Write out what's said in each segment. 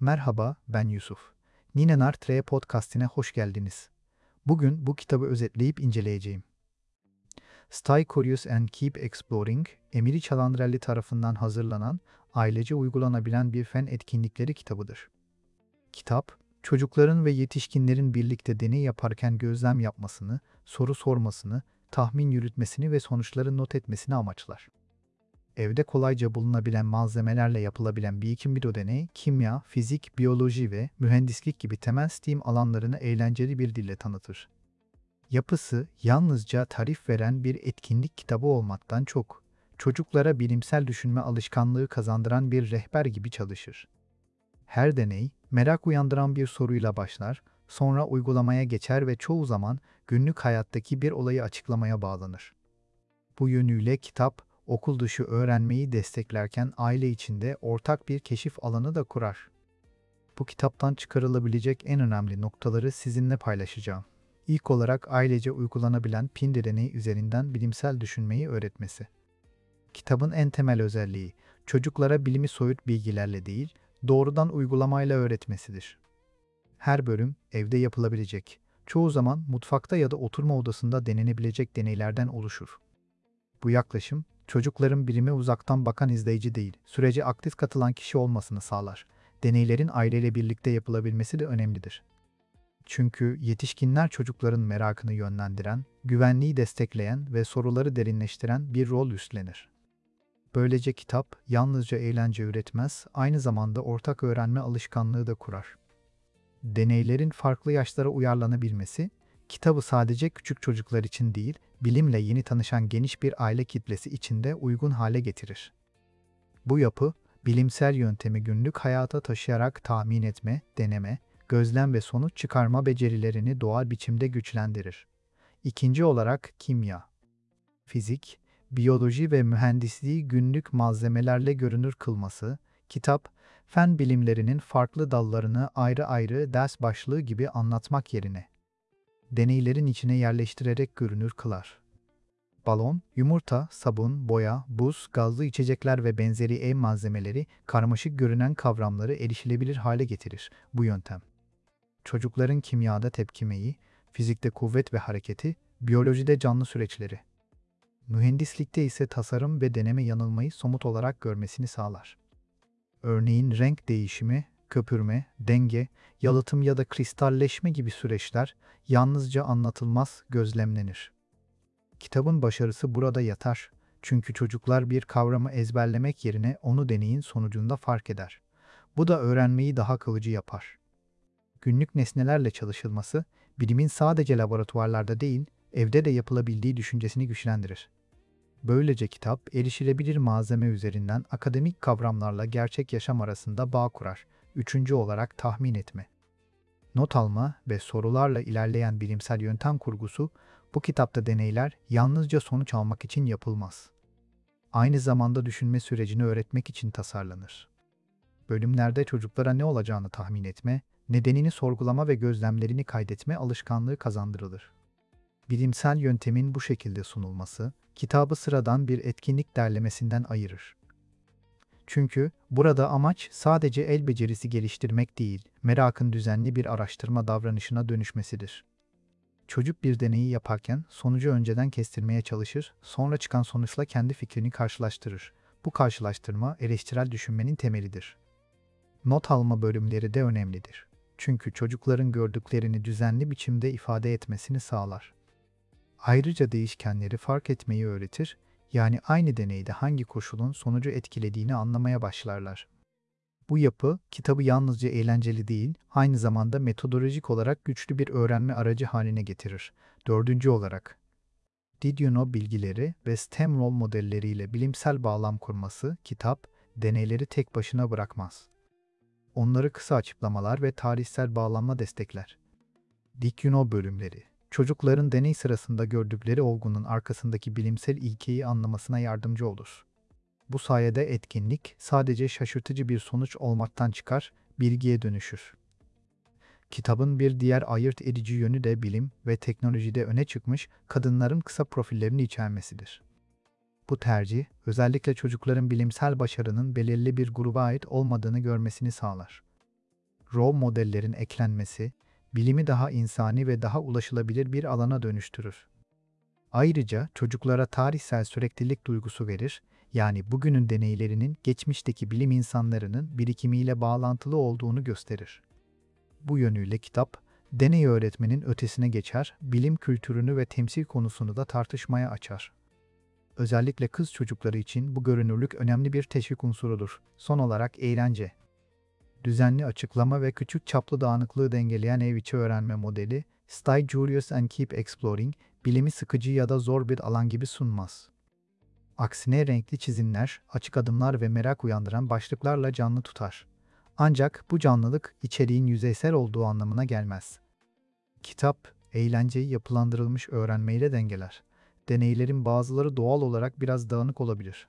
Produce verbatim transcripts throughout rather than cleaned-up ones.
Merhaba, ben Yusuf. Nine Tre podcastine hoş geldiniz. Bugün bu kitabı özetleyip inceleyeceğim. Stay Curious and Keep Exploring, Emily Calandrelli tarafından hazırlanan, ailece uygulanabilen bir fen etkinlikleri kitabıdır. Kitap, çocukların ve yetişkinlerin birlikte deney yaparken gözlem yapmasını, soru sormasını, tahmin yürütmesini ve sonuçları not etmesini amaçlar. Evde kolayca bulunabilen malzemelerle yapılabilen bir iki video deney, kimya, fizik, biyoloji ve mühendislik gibi temel STEAM alanlarını eğlenceli bir dille tanıtır. Yapısı, yalnızca tarif veren bir etkinlik kitabı olmaktan çok, çocuklara bilimsel düşünme alışkanlığı kazandıran bir rehber gibi çalışır. Her deney, merak uyandıran bir soruyla başlar, sonra uygulamaya geçer ve çoğu zaman günlük hayattaki bir olayı açıklamaya bağlanır. Bu yönüyle kitap, okul dışı öğrenmeyi desteklerken aile içinde ortak bir keşif alanı da kurar. Bu kitaptan çıkarılabilecek en önemli noktaları sizinle paylaşacağım. İlk olarak ailece uygulanabilen Pindi deneyi üzerinden bilimsel düşünmeyi öğretmesi. Kitabın en temel özelliği, çocuklara bilimi soyut bilgilerle değil, doğrudan uygulamayla öğretmesidir. Her bölüm evde yapılabilecek, çoğu zaman mutfakta ya da oturma odasında denenebilecek deneylerden oluşur. Bu yaklaşım, çocukların bilime uzaktan bakan izleyici değil, sürece aktif katılan kişi olmasını sağlar. Deneylerin aileyle birlikte yapılabilmesi de önemlidir. Çünkü yetişkinler çocukların merakını yönlendiren, güvenliği destekleyen ve soruları derinleştiren bir rol üstlenir. Böylece kitap yalnızca eğlence üretmez, aynı zamanda ortak öğrenme alışkanlığı da kurar. Deneylerin farklı yaşlara uyarlanabilmesi, kitabı sadece küçük çocuklar için değil, bilimle yeni tanışan geniş bir aile kitlesi için de uygun hale getirir. Bu yapı, bilimsel yöntemi günlük hayata taşıyarak tahmin etme, deneme, gözlem ve sonuç çıkarma becerilerini doğal biçimde güçlendirir. İkinci olarak kimya. Fizik, biyoloji ve mühendisliği günlük malzemelerle görünür kılması, kitap, fen bilimlerinin farklı dallarını ayrı ayrı ders başlığı gibi anlatmak yerine, deneylerin içine yerleştirerek görünür kılar. Balon, yumurta, sabun, boya, buz, gazlı içecekler ve benzeri ev malzemeleri karmaşık görünen kavramları erişilebilir hale getirir bu yöntem. Çocukların kimyada tepkimeyi, fizikte kuvvet ve hareketi, biyolojide canlı süreçleri, mühendislikte ise tasarım ve deneme yanılmayı somut olarak görmesini sağlar. Örneğin renk değişimi, köpürme, denge, yalıtım ya da kristalleşme gibi süreçler yalnızca anlatılmaz, gözlemlenir. Kitabın başarısı burada yatar. Çünkü çocuklar bir kavramı ezberlemek yerine onu deneyin sonucunda fark eder. Bu da öğrenmeyi daha kalıcı yapar. Günlük nesnelerle çalışılması, bilimin sadece laboratuvarlarda değil, evde de yapılabildiği düşüncesini güçlendirir. Böylece kitap, erişilebilir malzeme üzerinden akademik kavramlarla gerçek yaşam arasında bağ kurar. Üçüncü olarak tahmin etme. Not alma ve sorularla ilerleyen bilimsel yöntem kurgusu, bu kitapta deneyler yalnızca sonuç almak için yapılmaz. Aynı zamanda düşünme sürecini öğretmek için tasarlanır. Bölümlerde çocuklara ne olacağını tahmin etme, nedenini sorgulama ve gözlemlerini kaydetme alışkanlığı kazandırılır. Bilimsel yöntemin bu şekilde sunulması, kitabı sıradan bir etkinlik derlemesinden ayırır. Çünkü burada amaç sadece el becerisi geliştirmek değil, merakın düzenli bir araştırma davranışına dönüşmesidir. Çocuk bir deneyi yaparken sonucu önceden kestirmeye çalışır, sonra çıkan sonuçla kendi fikrini karşılaştırır. Bu karşılaştırma eleştirel düşünmenin temelidir. Not alma bölümleri de önemlidir. Çünkü çocukların gördüklerini düzenli biçimde ifade etmesini sağlar. Ayrıca değişkenleri fark etmeyi öğretir, yani aynı deneyde hangi koşulun sonucu etkilediğini anlamaya başlarlar. Bu yapı, kitabı yalnızca eğlenceli değil, aynı zamanda metodolojik olarak güçlü bir öğrenme aracı haline getirir. Dördüncü olarak, Did you know bilgileri ve STEM rol modelleriyle bilimsel bağlam kurması, kitap, deneyleri tek başına bırakmaz. Onları kısa açıklamalar ve tarihsel bağlamla destekler. Did you know bölümleri, çocukların deney sırasında gördükleri olgunun arkasındaki bilimsel ilkeyi anlamasına yardımcı olur. Bu sayede etkinlik sadece şaşırtıcı bir sonuç olmaktan çıkar, bilgiye dönüşür. Kitabın bir diğer ayırt edici yönü de bilim ve teknolojide öne çıkmış kadınların kısa profillerini içermesidir. Bu tercih, özellikle çocukların bilimsel başarının belirli bir gruba ait olmadığını görmesini sağlar. rol modellerin eklenmesi, bilimi daha insani ve daha ulaşılabilir bir alana dönüştürür. Ayrıca çocuklara tarihsel süreklilik duygusu verir, yani bugünün deneylerinin geçmişteki bilim insanlarının birikimiyle bağlantılı olduğunu gösterir. Bu yönüyle kitap, deney öğretmenin ötesine geçer, bilim kültürünü ve temsil konusunu da tartışmaya açar. Özellikle kız çocukları için bu görünürlük önemli bir teşvik unsurudur. Son olarak eğlence. Düzenli açıklama ve küçük çaplı dağınıklığı dengeleyen ev içi öğrenme modeli, Stay Curious and Keep Exploring, bilimi sıkıcı ya da zor bir alan gibi sunmaz. Aksine renkli çizimler, açık adımlar ve merak uyandıran başlıklarla canlı tutar. Ancak bu canlılık içeriğin yüzeysel olduğu anlamına gelmez. Kitap, eğlenceyi yapılandırılmış öğrenmeyle dengeler. Deneylerin bazıları doğal olarak biraz dağınık olabilir.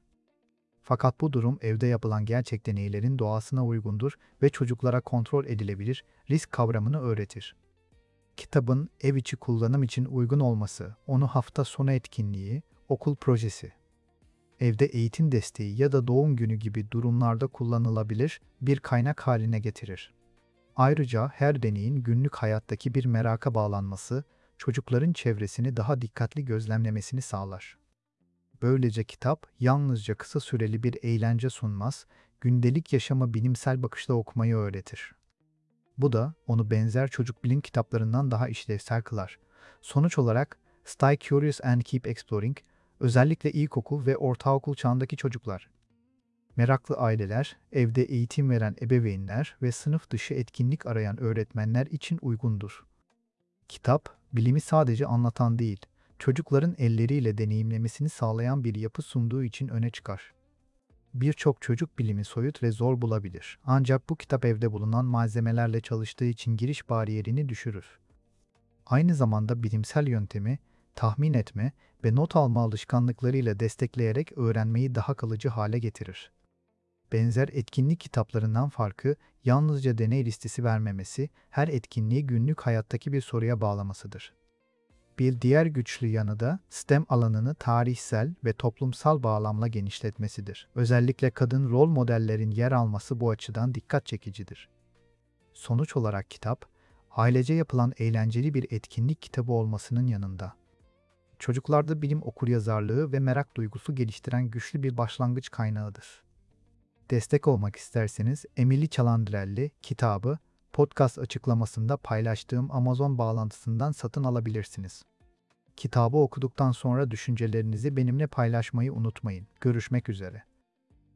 Fakat bu durum evde yapılan gerçek deneylerin doğasına uygundur ve çocuklara kontrol edilebilir risk kavramını öğretir. Kitabın ev içi kullanım için uygun olması, onu hafta sonu etkinliği, okul projesi, evde eğitim desteği ya da doğum günü gibi durumlarda kullanılabilir bir kaynak haline getirir. Ayrıca her deneyin günlük hayattaki bir meraka bağlanması, çocukların çevresini daha dikkatli gözlemlemesini sağlar. Böylece kitap yalnızca kısa süreli bir eğlence sunmaz, gündelik yaşama bilimsel bakışla okumayı öğretir. Bu da onu benzer çocuk bilim kitaplarından daha işlevsel kılar. Sonuç olarak Stay Curious and Keep Exploring, özellikle ilkokul ve ortaokul çağındaki çocuklar, meraklı aileler, evde eğitim veren ebeveynler ve sınıf dışı etkinlik arayan öğretmenler için uygundur. Kitap, bilimi sadece anlatan değil, çocukların elleriyle deneyimlemesini sağlayan bir yapı sunduğu için öne çıkar. Birçok çocuk bilimi soyut ve zor bulabilir. Ancak bu kitap evde bulunan malzemelerle çalıştığı için giriş bariyerini düşürür. Aynı zamanda bilimsel yöntemi, tahmin etme ve not alma alışkanlıklarıyla destekleyerek öğrenmeyi daha kalıcı hale getirir. Benzer etkinlik kitaplarından farkı, yalnızca deney listesi vermemesi, her etkinliği günlük hayattaki bir soruya bağlamasıdır. Bir diğer güçlü yanı da STEM alanını tarihsel ve toplumsal bağlamla genişletmesidir. Özellikle kadın rol modellerin yer alması bu açıdan dikkat çekicidir. Sonuç olarak kitap, ailece yapılan eğlenceli bir etkinlik kitabı olmasının yanında, çocuklarda bilim okuryazarlığı ve merak duygusu geliştiren güçlü bir başlangıç kaynağıdır. Destek olmak isterseniz Emily Calandrelli kitabı podcast açıklamasında paylaştığım Amazon bağlantısından satın alabilirsiniz. Kitabı okuduktan sonra düşüncelerinizi benimle paylaşmayı unutmayın. Görüşmek üzere.